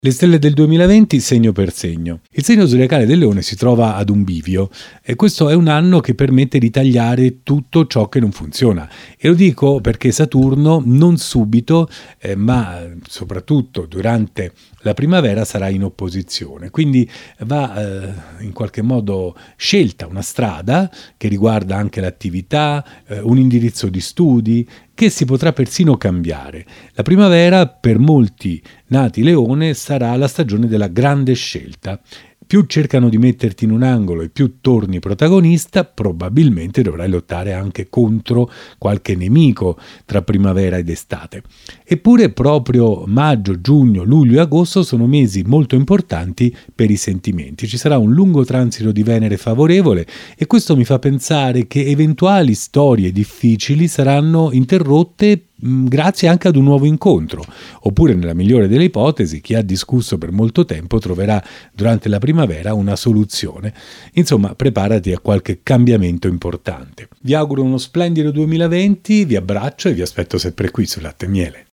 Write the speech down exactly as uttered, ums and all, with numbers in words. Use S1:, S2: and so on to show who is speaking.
S1: Le stelle del duemilaventi segno per segno. Il segno zodiacale del Leone si trova ad un bivio e questo è un anno che permette di tagliare tutto ciò che non funziona. E lo dico perché Saturno non subito, eh, ma soprattutto durante la primavera sarà in opposizione. Quindi va eh, in qualche modo scelta una strada che riguarda anche l'attività, eh, un indirizzo di studi che si potrà persino cambiare. La primavera per molti nati Leone sarà la stagione della grande scelta. Più cercano di metterti in un angolo e più torni protagonista, probabilmente dovrai lottare anche contro qualche nemico tra primavera ed estate. Eppure proprio maggio, giugno, luglio e agosto sono mesi molto importanti per i sentimenti. Ci sarà un lungo transito di Venere favorevole e questo mi fa pensare che eventuali storie difficili saranno interrotte grazie anche ad un nuovo incontro, oppure nella migliore delle ipotesi chi ha discusso per molto tempo troverà durante la primavera una soluzione. Insomma, preparati a qualche cambiamento importante. Vi auguro uno splendido duemilaventi, vi abbraccio e vi aspetto sempre qui su Latte e Miele.